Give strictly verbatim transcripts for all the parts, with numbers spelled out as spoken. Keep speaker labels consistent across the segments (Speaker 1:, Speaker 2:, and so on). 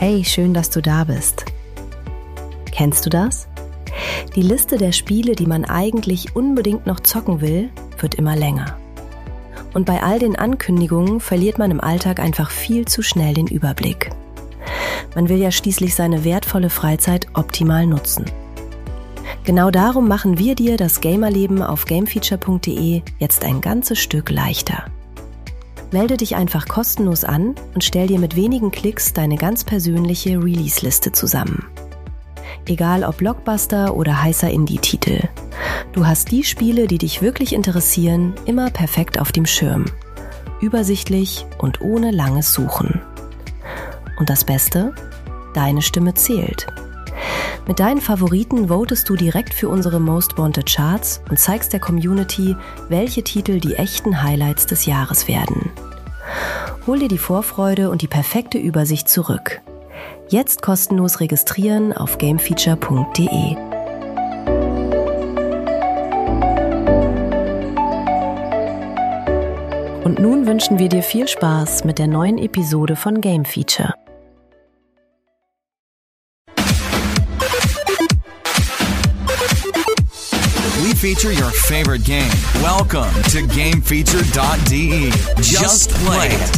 Speaker 1: Hey, schön, dass du da bist. Kennst du das? Die Liste der Spiele, die man eigentlich unbedingt noch zocken will, wird immer länger. Und bei all den Ankündigungen verliert man im Alltag einfach viel zu schnell den Überblick. Man will ja schließlich seine wertvolle Freizeit optimal nutzen. Genau darum machen wir dir das Gamerleben auf gamefeature punkt de jetzt ein ganzes Stück leichter. Melde dich einfach kostenlos an und stell dir mit wenigen Klicks deine ganz persönliche Release-Liste zusammen. Egal ob Blockbuster oder heißer Indie-Titel. Du hast die Spiele, die dich wirklich interessieren, immer perfekt auf dem Schirm. Übersichtlich und ohne langes Suchen. Und das Beste? Deine Stimme zählt. Mit deinen Favoriten votest du direkt für unsere Most Wanted Charts und zeigst der Community, welche Titel die echten Highlights des Jahres werden. Hol dir die Vorfreude und die perfekte Übersicht zurück. Jetzt kostenlos registrieren auf gamefeature punkt de. Und nun wünschen wir dir viel Spaß mit der neuen Episode von Game Feature.
Speaker 2: We feature your favorite game. Welcome to gamefeature dot de. Just play it.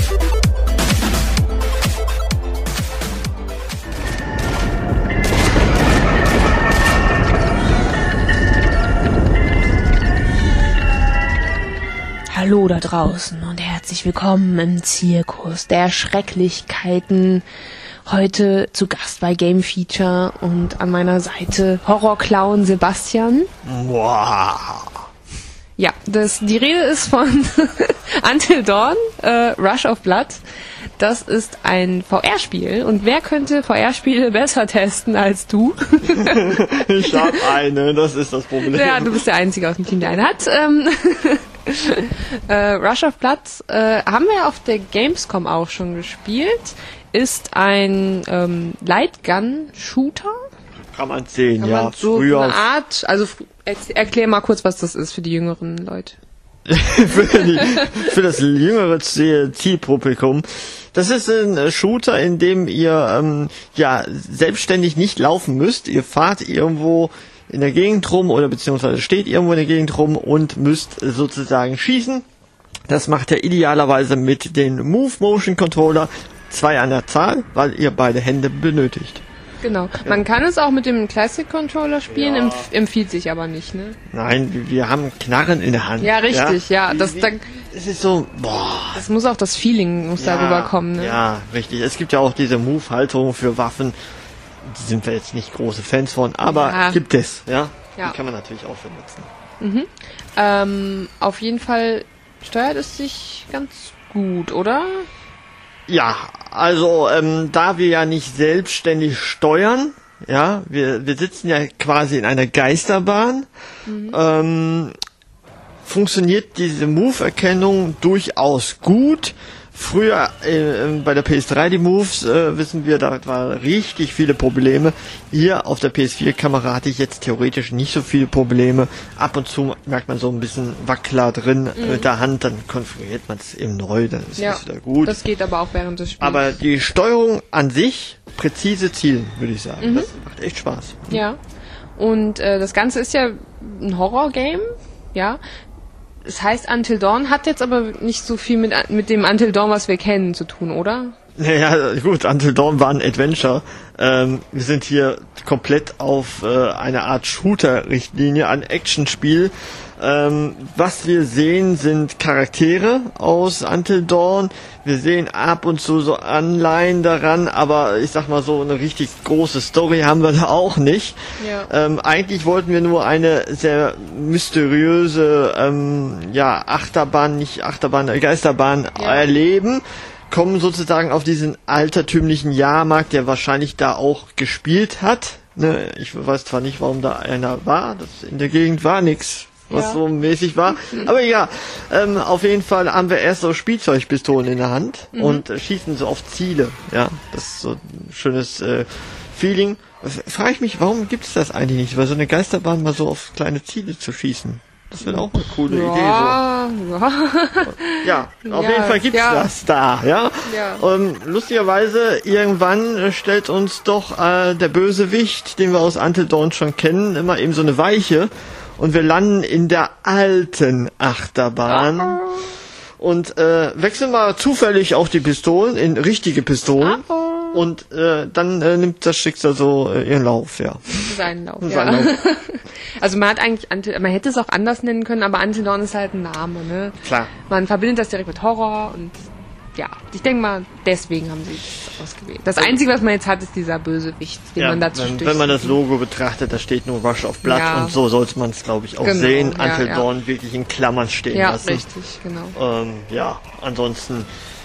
Speaker 3: Hallo da draußen und herzlich willkommen im Zirkus der Schrecklichkeiten. Heute zu Gast bei Game Feature und an meiner Seite Horrorclown Sebastian.
Speaker 4: Wow.
Speaker 3: Ja, das, die Rede ist von Until Dawn, äh, Rush of Blood. Das ist ein V R-Spiel und wer könnte V R-Spiele besser testen als du?
Speaker 4: Ich hab eine, das ist das Problem.
Speaker 3: Ja, du bist der Einzige aus dem Team, der eine hat. Ähm äh, Rush of Blood äh, haben wir auf der Gamescom auch schon gespielt. Ist ein ähm, Lightgun-Shooter.
Speaker 4: Kann man sehen,
Speaker 3: Kann
Speaker 4: ja.
Speaker 3: man so
Speaker 4: Früher
Speaker 3: eine Art, also er, erklär mal kurz, was das ist für die jüngeren Leute.
Speaker 4: für, die, für das jüngere Zielpublikum. Das ist ein Shooter, in dem ihr ähm, ja selbstständig nicht laufen müsst. Ihr fahrt irgendwo in der Gegend rum oder beziehungsweise steht irgendwo in der Gegend rum und müsst sozusagen schießen. Das macht ihr idealerweise mit den Move Motion Controller, zwei an der Zahl, weil ihr beide Hände benötigt.
Speaker 3: Genau. Man kann es auch mit dem Classic Controller spielen,
Speaker 4: Ja.
Speaker 3: empf- empfiehlt sich aber nicht, ne?
Speaker 4: Nein, wir- wir haben Knarren in der Hand.
Speaker 3: Ja, richtig, ja. Das, da,
Speaker 4: Es ist so, boah.
Speaker 3: das muss auch das Feeling muss
Speaker 4: Ja,
Speaker 3: darüber kommen, ne?
Speaker 4: Ja, richtig. Es gibt ja auch diese Move-Halterung für Waffen. Die sind wir jetzt nicht große Fans von, aber
Speaker 3: Ja.
Speaker 4: gibt es, ja?
Speaker 3: Ja.
Speaker 4: Die kann man natürlich auch benutzen.
Speaker 3: Mhm. Ähm, auf jeden Fall steuert es sich ganz gut, oder?
Speaker 4: Ja, also ähm, da wir ja nicht selbstständig steuern, ja, wir, wir sitzen ja quasi in einer Geisterbahn, mhm. ähm, funktioniert diese Move-Erkennung durchaus gut. Früher äh, bei der P S drei die Moves, äh, wissen wir, da waren richtig viele Probleme. Hier auf der P S vier Kamera hatte ich jetzt theoretisch nicht so viele Probleme. Ab und zu merkt man so ein bisschen Wackler drin mhm. mit der Hand, dann konfiguriert man es eben neu, dann ist
Speaker 3: Ja,
Speaker 4: es wieder gut.
Speaker 3: das geht aber auch während des Spiels.
Speaker 4: Aber die Steuerung an sich, präzise zielen, würde ich sagen.
Speaker 3: Mhm.
Speaker 4: Das macht echt Spaß.
Speaker 3: Ja. Und äh, das Ganze ist ja ein Horror-Game, ja. Es heißt Until Dawn, hat jetzt aber nicht so viel mit, mit dem Until Dawn, was wir kennen, zu tun, oder?
Speaker 4: Naja, gut, Until Dawn war ein Adventure. Ähm, wir sind hier komplett auf äh, eine Art Shooter-Richtlinie, ein Actionspiel. Ähm, was wir sehen, sind Charaktere aus Until Dawn. Wir sehen ab und zu so Anleihen daran, aber ich sag mal so, eine richtig große Story haben wir da auch nicht.
Speaker 3: Ja.
Speaker 4: Ähm, eigentlich wollten wir nur eine sehr mysteriöse ähm, ja, Achterbahn, nicht Achterbahn, äh, Geisterbahn
Speaker 3: Ja.
Speaker 4: erleben. Kommen sozusagen auf diesen altertümlichen Jahrmarkt, der wahrscheinlich da auch gespielt hat. Ne? Ich weiß zwar nicht, warum da einer war, das in der Gegend war nix, was
Speaker 3: Ja.
Speaker 4: so mäßig war. Aber ja, ähm, auf jeden Fall haben wir erst so Spielzeugpistolen in der Hand
Speaker 3: Mhm.
Speaker 4: und äh, schießen so auf Ziele. Ja, das ist so ein schönes äh, Feeling. Frage ich mich, warum gibt es das eigentlich nicht, weil so eine Geisterbahn mal so auf kleine Ziele zu schießen? Das wäre auch eine coole
Speaker 3: ja,
Speaker 4: Idee. So.
Speaker 3: Ja,
Speaker 4: ja, auf
Speaker 3: ja,
Speaker 4: jeden Fall gibt's
Speaker 3: ja.
Speaker 4: das da, ja.
Speaker 3: Ja.
Speaker 4: Ähm, lustigerweise, irgendwann äh, stellt uns doch äh, der Bösewicht, den wir aus Until Dawn schon kennen, immer eben so eine Weiche. Und wir landen in der alten Achterbahn.
Speaker 3: Oh.
Speaker 4: Und äh, wechseln mal zufällig auch die Pistolen in richtige Pistolen.
Speaker 3: Oh.
Speaker 4: Und äh, dann äh, nimmt das Schicksal so äh, ihren Lauf, ja.
Speaker 3: Seinen Lauf, ja.
Speaker 4: Seinen Lauf.
Speaker 3: Also man hat eigentlich, Until, man hätte es auch anders nennen können, aber Until Dawn ist halt ein Name, ne?
Speaker 4: Klar.
Speaker 3: Man verbindet das direkt mit Horror und ja, ich denke mal, deswegen haben sie es ausgewählt. Das Einzige, was man jetzt hat, ist dieser Bösewicht, den
Speaker 4: Ja,
Speaker 3: man dazu
Speaker 4: wenn,
Speaker 3: stößt.
Speaker 4: wenn man das Logo betrachtet, da steht nur Rush of Blood
Speaker 3: Ja.
Speaker 4: und so sollte man es, glaube ich, auch
Speaker 3: Genau,
Speaker 4: sehen.
Speaker 3: ja,
Speaker 4: Until
Speaker 3: ja.
Speaker 4: Dawn wirklich in Klammern stehen
Speaker 3: Ja,
Speaker 4: lassen.
Speaker 3: richtig, genau.
Speaker 4: Ähm, ja, ansonsten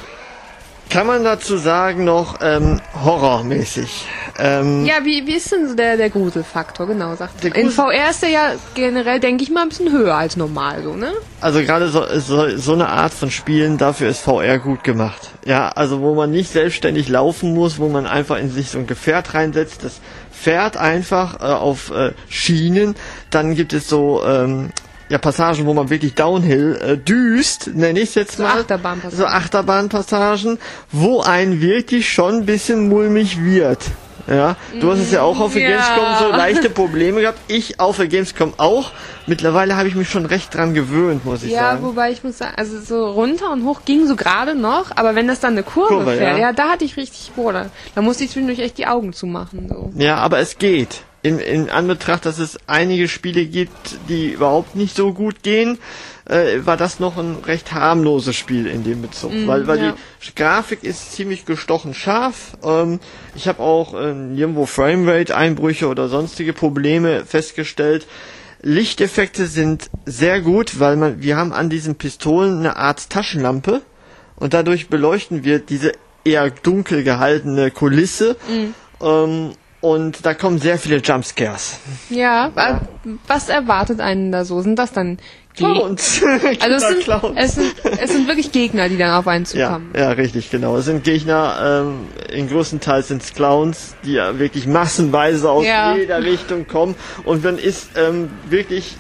Speaker 4: kann man dazu sagen noch ähm, horrormäßig. Ähm,
Speaker 3: Ja, wie, wie ist denn so der, der Gruselfaktor, genau, sagt
Speaker 4: Der
Speaker 3: er. In
Speaker 4: Grusel-
Speaker 3: V R ist der ja generell, denke ich mal, ein bisschen höher als normal, so, ne?
Speaker 4: Also gerade so, so, so eine Art von Spielen, dafür ist V R gut gemacht. Ja, also wo man nicht selbstständig laufen muss, wo man einfach in sich so ein Gefährt reinsetzt, das fährt einfach äh, auf äh, Schienen. Dann gibt es so ähm, ja Passagen, wo man wirklich Downhill äh, düst, nenne ich es jetzt
Speaker 3: So
Speaker 4: mal.
Speaker 3: Achterbahnpassagen.
Speaker 4: So Achterbahnpassagen, wo ein wirklich schon ein bisschen mulmig wird. Ja, du hast es ja auch auf der
Speaker 3: Ja.
Speaker 4: Gamescom so leichte Probleme gehabt. Ich auf der Gamescom auch. Mittlerweile habe ich mich schon recht dran gewöhnt, muss ich
Speaker 3: Ja,
Speaker 4: sagen.
Speaker 3: wobei ich muss sagen, also so runter und hoch ging so gerade noch, aber wenn das dann eine Kurve,
Speaker 4: Kurve,
Speaker 3: fährt,
Speaker 4: ja.
Speaker 3: ja, da hatte ich richtig Bohrer. Da musste ich zwischendurch echt die Augen zumachen, so.
Speaker 4: Ja, aber es geht. In, in Anbetracht, dass es einige Spiele gibt, die überhaupt nicht so gut gehen, äh, war das noch ein recht harmloses Spiel in dem Bezug. Mm, weil weil
Speaker 3: ja.
Speaker 4: die Grafik ist ziemlich gestochen scharf. Ähm, ich habe auch äh, nirgendwo Framerate-Einbrüche oder sonstige Probleme festgestellt. Lichteffekte sind sehr gut, weil man wir haben an diesen Pistolen eine Art Taschenlampe und dadurch beleuchten wir diese eher dunkel gehaltene Kulisse. Mm. Ähm, Und da kommen sehr viele Jumpscares.
Speaker 3: Ja, wa- was erwartet einen da so? Sind das dann Gegner?
Speaker 4: Clowns.
Speaker 3: Also es sind,
Speaker 4: Clowns.
Speaker 3: es, sind, es sind wirklich Gegner, die dann auf einen
Speaker 4: ja,
Speaker 3: zukommen.
Speaker 4: ja, richtig, genau. Es sind Gegner, ähm, in größten Teil sind es Clowns, die ja wirklich massenweise aus
Speaker 3: Ja.
Speaker 4: jeder Richtung kommen. Und man ist ähm, wirklich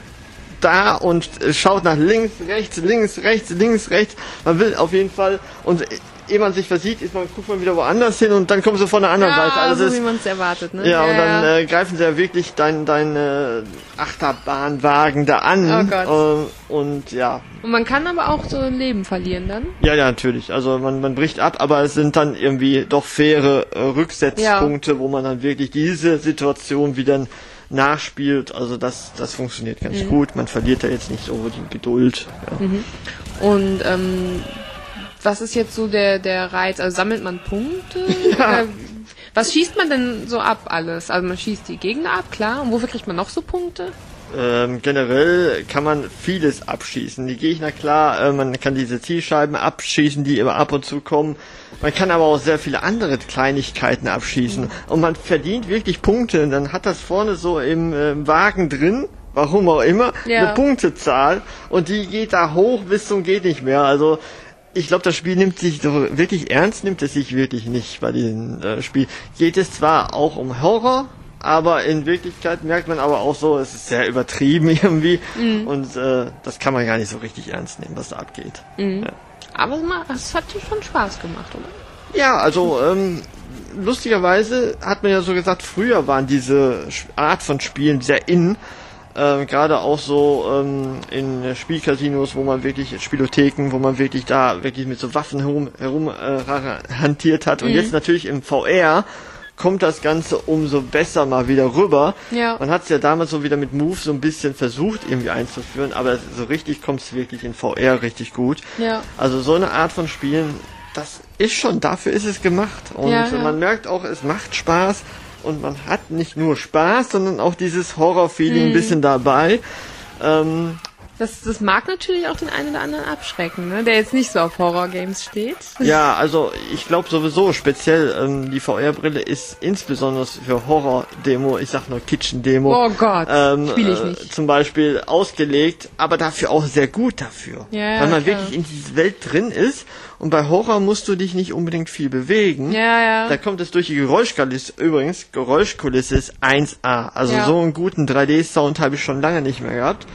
Speaker 4: da und äh, schaut nach links, rechts, links, rechts, links, rechts. Man will auf jeden Fall... und äh, ehe man sich versieht, ist man, guckt man wieder woanders hin und dann kommen sie von der anderen
Speaker 3: Ja,
Speaker 4: Seite. Also
Speaker 3: so
Speaker 4: das
Speaker 3: wie
Speaker 4: ist,
Speaker 3: man es erwartet, ne?
Speaker 4: ja, und dann äh, greifen sie ja wirklich dein, dein äh, Achterbahnwagen da an.
Speaker 3: Oh Gott.
Speaker 4: Äh, und ja,
Speaker 3: Und man kann aber auch so ein Leben verlieren dann.
Speaker 4: ja, ja, natürlich. Also man, man bricht ab, aber es sind dann irgendwie doch faire äh, Rücksetzpunkte, wo man dann wirklich diese Situation wieder nachspielt. Also das, das funktioniert ganz
Speaker 3: Mhm.
Speaker 4: gut. Man verliert da jetzt nicht so die Geduld. Ja.
Speaker 3: Mhm. Und ähm, was ist jetzt so der, der Reiz? Also sammelt man Punkte?
Speaker 4: Ja.
Speaker 3: Oder was schießt man denn so ab alles? Also man schießt die Gegner ab, klar. Und wofür kriegt man noch so Punkte?
Speaker 4: Ähm, generell kann man vieles abschießen. Die Gegner, klar, äh, man kann diese Zielscheiben abschießen, die immer ab und zu kommen. Man kann aber auch sehr viele andere Kleinigkeiten abschießen. Und man verdient wirklich Punkte. Und dann hat das vorne so im äh, Wagen drin, warum auch immer,
Speaker 3: Ja.
Speaker 4: eine Punktezahl. Und die geht da hoch bis zum geht nicht mehr. Also ich glaube, das Spiel nimmt sich so wirklich ernst, nimmt es sich wirklich nicht bei diesem äh, Spiel. Geht es zwar auch um Horror, aber in Wirklichkeit merkt man aber auch so, es ist sehr übertrieben irgendwie
Speaker 3: Mhm.
Speaker 4: und äh, das kann man gar nicht so richtig ernst nehmen, was da abgeht.
Speaker 3: Mhm.
Speaker 4: Ja.
Speaker 3: Aber es ma- es hat dir schon Spaß gemacht, oder?
Speaker 4: Ja, also ähm, lustigerweise hat man ja so gesagt, früher waren diese Sch- Art von Spielen sehr in. Ähm, gerade auch so ähm, in Spielcasinos, wo man wirklich Spielotheken, wo man wirklich da wirklich mit so Waffen herum, herum äh, hantiert hat. Und
Speaker 3: Mhm.
Speaker 4: jetzt natürlich im V R kommt das Ganze umso besser mal wieder rüber.
Speaker 3: Ja.
Speaker 4: Man hat es ja damals so wieder mit Move so ein bisschen versucht irgendwie einzuführen, aber so richtig kommt es wirklich in V R richtig gut.
Speaker 3: Ja.
Speaker 4: Also so eine Art von Spielen, das ist schon, dafür ist es gemacht. Und
Speaker 3: Ja, ja.
Speaker 4: man merkt auch, es macht Spaß. Und man hat nicht nur Spaß, sondern auch dieses Horror-Feeling ein
Speaker 3: Mhm.
Speaker 4: bisschen dabei. Ähm,
Speaker 3: Das, das mag natürlich auch den einen oder anderen abschrecken, ne? Der jetzt nicht so auf Horror-Games steht.
Speaker 4: ja, also ich glaube sowieso, speziell ähm, die V R-Brille ist insbesondere für Horror-Demo, ich sag nur Kitchen-Demo,
Speaker 3: Oh Gott,
Speaker 4: ähm,
Speaker 3: spiel ich
Speaker 4: äh,
Speaker 3: nicht.
Speaker 4: zum Beispiel ausgelegt, aber dafür auch sehr gut dafür.
Speaker 3: Ja, ja,
Speaker 4: weil man
Speaker 3: klar.
Speaker 4: wirklich in diese Welt drin ist und bei Horror musst du dich nicht unbedingt viel bewegen.
Speaker 3: Ja, ja.
Speaker 4: Da kommt es durch die Geräuschkulisse, übrigens, Geräuschkulisse ist eins A. Also
Speaker 3: Ja.
Speaker 4: so einen guten drei D-Sound habe ich schon lange nicht mehr gehabt.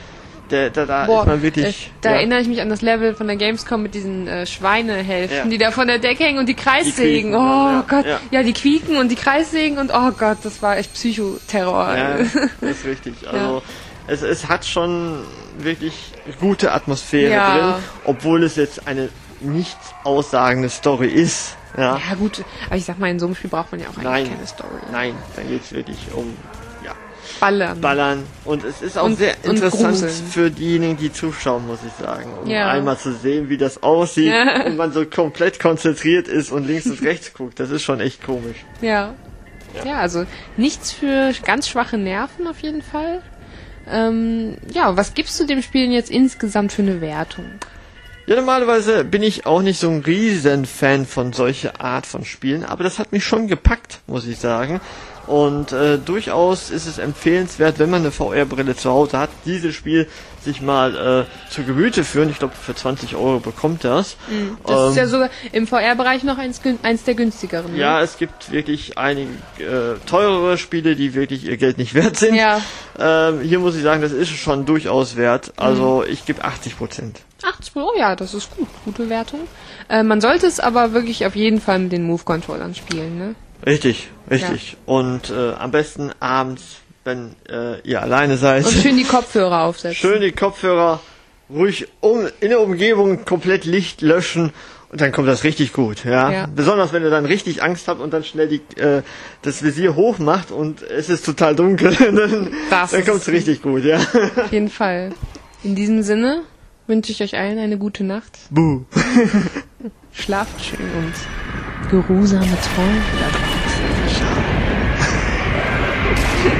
Speaker 4: der, da, da
Speaker 3: Boah,
Speaker 4: ist man wirklich...
Speaker 3: Äh, da
Speaker 4: ja.
Speaker 3: erinnere ich mich an das Level von der Gamescom mit diesen äh, Schweinehälften,
Speaker 4: Ja.
Speaker 3: die da von der Decke hängen und die Kreissägen.
Speaker 4: Die quieken,
Speaker 3: oh
Speaker 4: ja,
Speaker 3: Gott,
Speaker 4: ja.
Speaker 3: ja, die quieken und die Kreissägen und oh Gott, das war echt Psychoterror.
Speaker 4: Ja, das ist richtig. Also es, es hat schon wirklich gute Atmosphäre
Speaker 3: Ja.
Speaker 4: drin, obwohl es jetzt eine nicht aussagende Story ist. Ja,
Speaker 3: Ja gut, aber ich sag mal, in so einem Spiel braucht man ja auch eigentlich
Speaker 4: Nein.
Speaker 3: keine Story.
Speaker 4: Nein, dann geht es wirklich um ja,
Speaker 3: Ballern.
Speaker 4: Ballern. Und es ist auch
Speaker 3: Und-
Speaker 4: sehr
Speaker 3: und
Speaker 4: interessant
Speaker 3: gruseln.
Speaker 4: für diejenigen, die zuschauen, muss ich sagen. Um
Speaker 3: Ja.
Speaker 4: einmal zu sehen, wie das aussieht
Speaker 3: Ja.
Speaker 4: und man so komplett konzentriert ist und links und rechts guckt. Das ist schon echt komisch.
Speaker 3: Ja. ja. also nichts für ganz schwache Nerven auf jeden Fall. Ähm, ja, was gibst du dem Spiel denn jetzt insgesamt für eine Wertung?
Speaker 4: Ja, normalerweise bin ich auch nicht so ein riesen Fan von solcher Art von Spielen, aber das hat mich schon gepackt, muss ich sagen. Und äh, durchaus ist es empfehlenswert, wenn man eine V R-Brille zu Hause hat, dieses Spiel sich mal äh, zu Gemüte führen. Ich glaube, für zwanzig Euro bekommt das.
Speaker 3: Das
Speaker 4: Ähm,
Speaker 3: ist ja sogar im V R-Bereich noch eins, gün- eins der günstigeren. Ne?
Speaker 4: Ja, es gibt wirklich einige äh, teurere Spiele, die wirklich ihr Geld nicht wert sind.
Speaker 3: Ja.
Speaker 4: Ähm, hier muss ich sagen, das ist schon durchaus wert. Also ich gebe achtzig Prozent.
Speaker 3: achtzig Euro, ja, das ist gut. Gute Wertung. Äh, man sollte es aber wirklich auf jeden Fall mit den Move-Controllern spielen, ne?
Speaker 4: Richtig, richtig. Und äh, am besten abends, wenn äh, ihr alleine seid.
Speaker 3: Und schön die Kopfhörer aufsetzen.
Speaker 4: Schön die Kopfhörer ruhig um, in der Umgebung komplett Licht löschen und dann kommt das richtig gut, ja.
Speaker 3: Ja.
Speaker 4: Besonders wenn ihr dann richtig Angst habt und dann schnell die, äh, das Visier hoch macht und es ist total dunkel, dann,
Speaker 3: Das
Speaker 4: dann
Speaker 3: ist-
Speaker 4: kommt es richtig gut, ja.
Speaker 3: Auf jeden Fall. In diesem Sinne wünsche ich euch allen eine gute Nacht.
Speaker 4: Buh.
Speaker 3: Schlaft schön und geruhsame Träume da draußen.